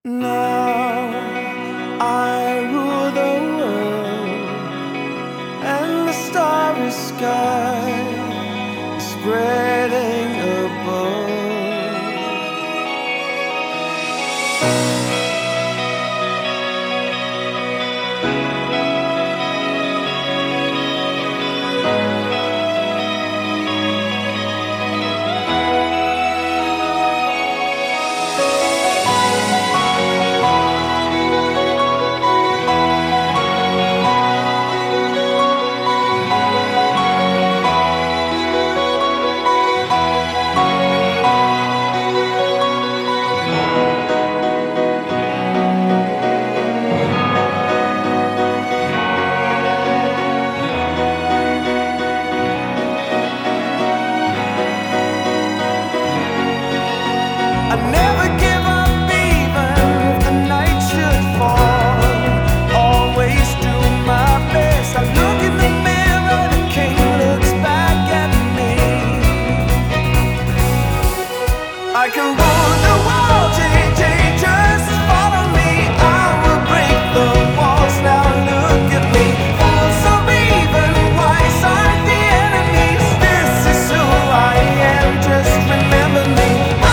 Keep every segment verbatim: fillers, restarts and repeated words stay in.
Now I rule the world, and the starry sky is spreading above. I never give up even if the night should fall. Always do my best. I look in the mirror, the king looks back at me. I can rule the world, J J, just follow me. I will break the walls, now look at me. Fools are even wise, aren't the enemies. This is who I am, just remember me.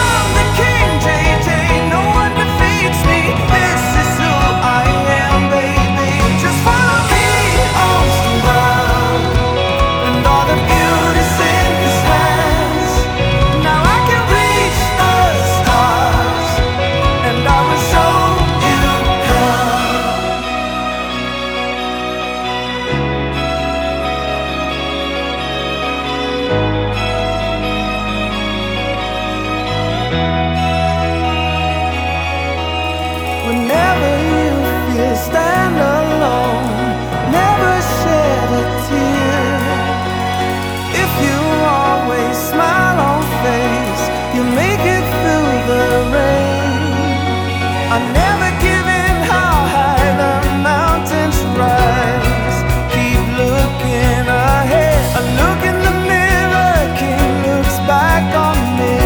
Whenever you feel stand alone, never shed a tear. If you always smile on face, you make it through the rain. I never give in how high the mountains rise. Keep looking ahead. I look in the mirror, king looks back on me.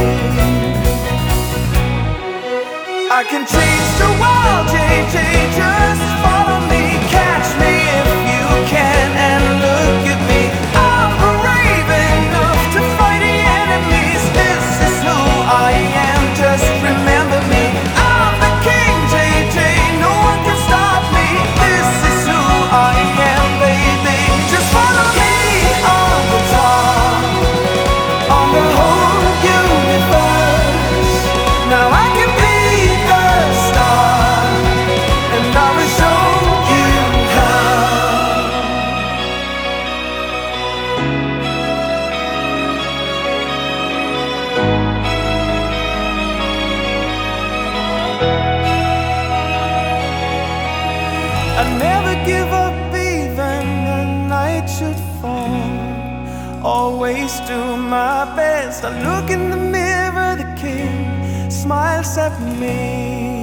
I can change the world, J J, just follow me. Catch me if you can and look at me. I'm brave enough to fight the enemies. This is who I am, just remember me. I'm the king, J J, no one can stop me. This is who I am, baby. Just follow me on the top, on the whole universe. Now I can be I never give up even the night should fall. Always do my best. I look in the mirror, the king smiles at me.